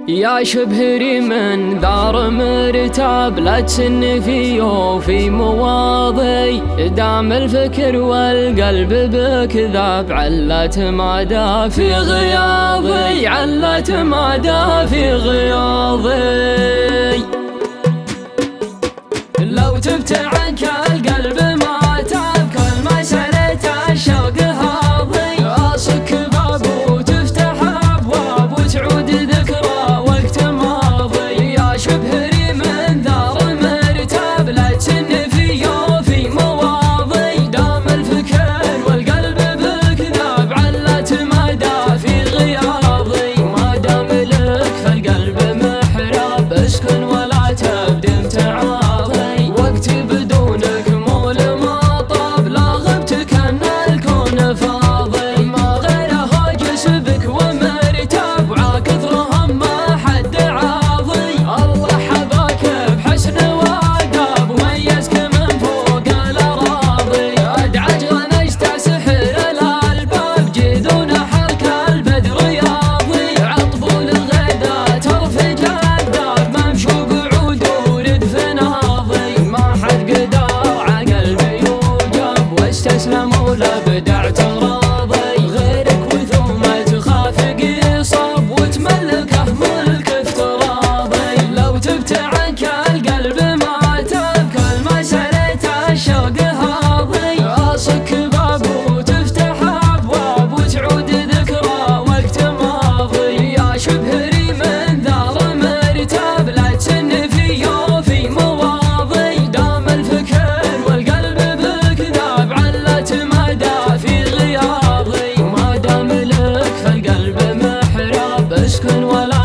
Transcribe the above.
يا شبهري من دار مرتاب، لا تسن في وفي مواضي، دام الفكر والقلب بكذاب، علت مدى في غياضي، علت مدى في غياضي. لو تبتعد القلب ما تاب، كل ما سألت الشوق هاضي، اصك باب وتفتح ابواب وتعود ذكرى وقت ماضي. يا شبهري من دار مرتاب، لا تسن في وفي مواضي، دام الفكر والقلب بكذاب، علت مدى في غياضي. ما دام لك فالقلب محراب، اسكن ولا تبدم تعاضي، وقتي بدونك مول ما طاب، لا غبت كان الكون فاضي. ما غيره جسبك ومرتاب، وعاكثرهم ما حد عاضي. الله حباك بحسن واداب، وميزك من فوق الاراضي. ادعج غنجت سحر الالباب، جيدون حرك البدر ياضي. عطبول الغدا ترفج الداب، ممشوق عود ورد فناضي. ما حد قدر عقلبي يوجب، واستسلم ولابدع تراضي. غيرك وثومه تخاف قصاب، وتملكه ملك افتراضي. لو تبتعد القلب ما تاب، كل ما سألت الشوق هاضي، اصك باب وتفتح ابواب وتعود ذكرى وقت ماضي. يا شبهري من دار مرتاب، لا تسن في وفي مواضي، دام الفكر والقلب بكذاب، علت مدى في غياضي. ما دام لك فالقلب محراب، اسكن ولا